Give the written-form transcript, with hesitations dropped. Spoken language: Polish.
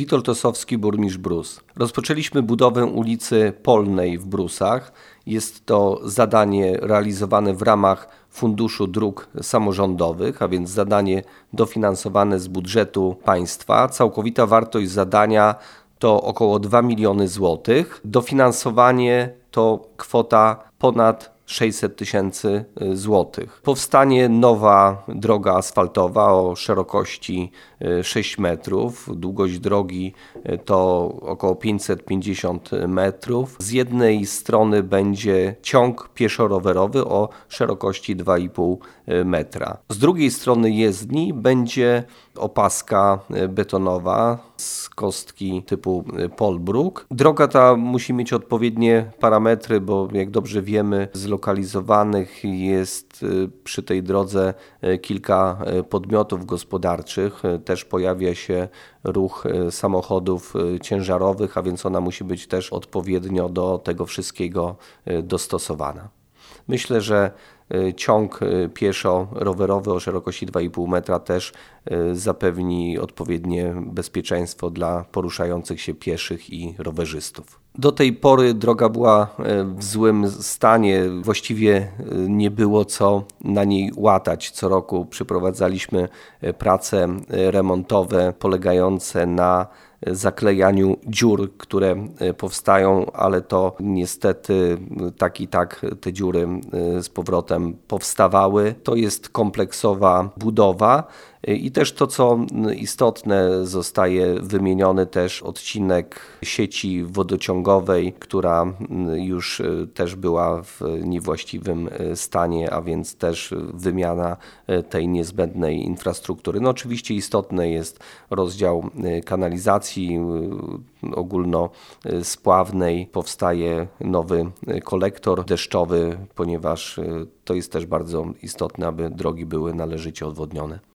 Witold Osowski, burmistrz Brus. Rozpoczęliśmy budowę ulicy Polnej w Brusach. Jest to zadanie realizowane w ramach Funduszu Dróg Samorządowych, a więc zadanie dofinansowane z budżetu państwa. Całkowita wartość zadania to około 2 miliony złotych. Dofinansowanie to kwota ponad 600 tysięcy złotych. Powstanie nowa droga asfaltowa o szerokości 6 metrów. Długość drogi to około 550 metrów. Z jednej strony będzie ciąg pieszo-rowerowy o szerokości 2,5 metra. Z drugiej strony jezdni będzie opaska betonowa z kostki typu Polbruk. Droga ta musi mieć odpowiednie parametry, bo jak dobrze wiemy, zlokalizowanych jest przy tej drodze kilka podmiotów gospodarczych. Też pojawia się ruch samochodów ciężarowych, a więc ona musi być też odpowiednio do tego wszystkiego dostosowana. Myślę, że ciąg pieszo-rowerowy o szerokości 2,5 metra też zapewni odpowiednie bezpieczeństwo dla poruszających się pieszych i rowerzystów. Do tej pory droga była w złym stanie, właściwie nie było co na niej łatać. Co roku przeprowadzaliśmy prace remontowe polegające na zaklejaniu dziur, które powstają, ale to niestety tak i tak te dziury z powrotem powstawały. To jest kompleksowa budowa i też to, co istotne, zostaje wymieniony też odcinek sieci wodociągowej, która już też była w niewłaściwym stanie, a więc też wymiana tej niezbędnej infrastruktury. No oczywiście istotny jest rozdział kanalizacji ogólnospławnej. Powstaje nowy kolektor deszczowy, ponieważ to jest też bardzo istotne, aby drogi były należycie odwodnione.